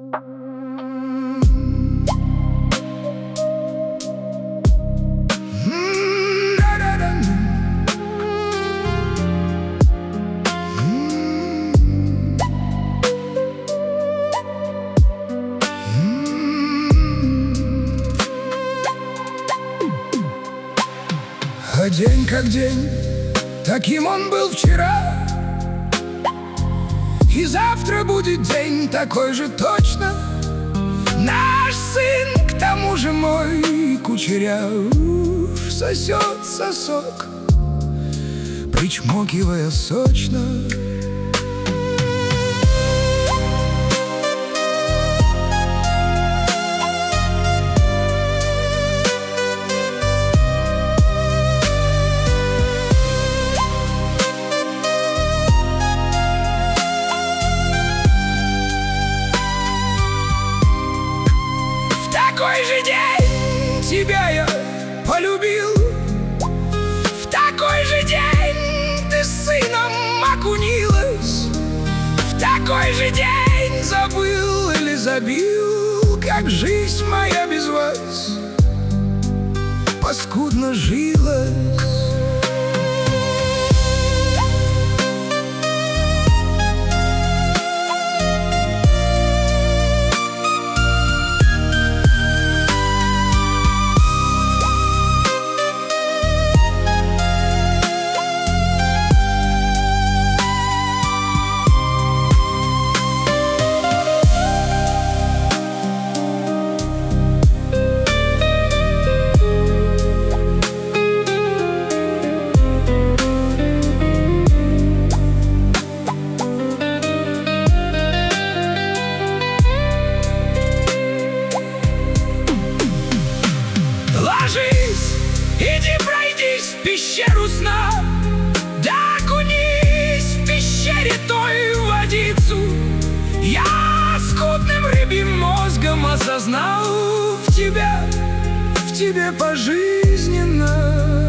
А день как день, таким он был вчера, и завтра будет день такой же точно. Наш сын, к тому же мой кучеряв, сосет сосок, причмокивая сочно. В такой же день тебя я полюбил, в такой же день ты с сыном окунилась, в такой же день забыл или забил, как жизнь моя без вас паскудно жилась. Ложись, иди пройдись в пещеру сна, да окунись в пещере той в водицу. Я скудным рыбьим мозгом осознал в тебе пожизненно